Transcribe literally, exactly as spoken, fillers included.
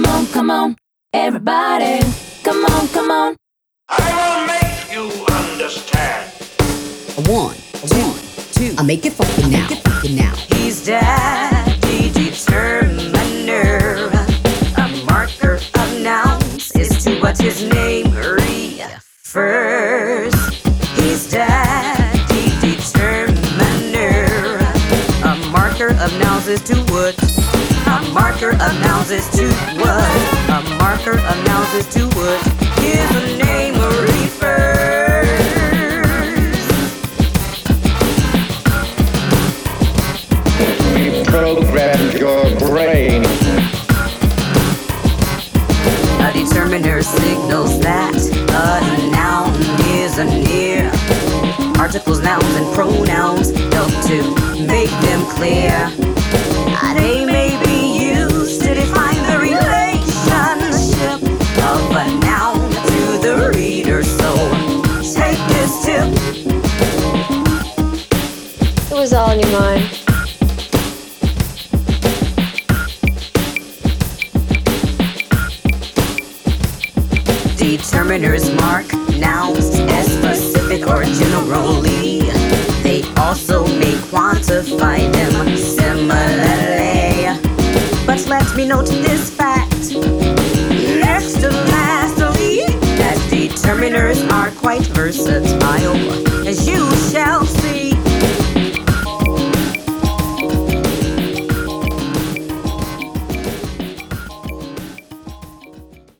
Come on, come on, everybody. Come on, come on. I will make you understand. One, two, two. I make it funky now. Make it funky now. He's Daddy Determiner. A marker of nouns is to what his name refers. He's Daddy Determiner. A marker of nouns is to what? A marker of nouns is to what? A marker of nouns is to what his name refers. Programmed your brain. A determiner signals that a noun is a near. Articles, nouns, and pronouns help to make them clear. They may be used to define the relationship of a noun to the reader. So take this tip. It was all in your mind. Determiners mark nouns as specific or generally. They also may quantify them similarly. But let me note this fact. Next to lastly, that determiners are quite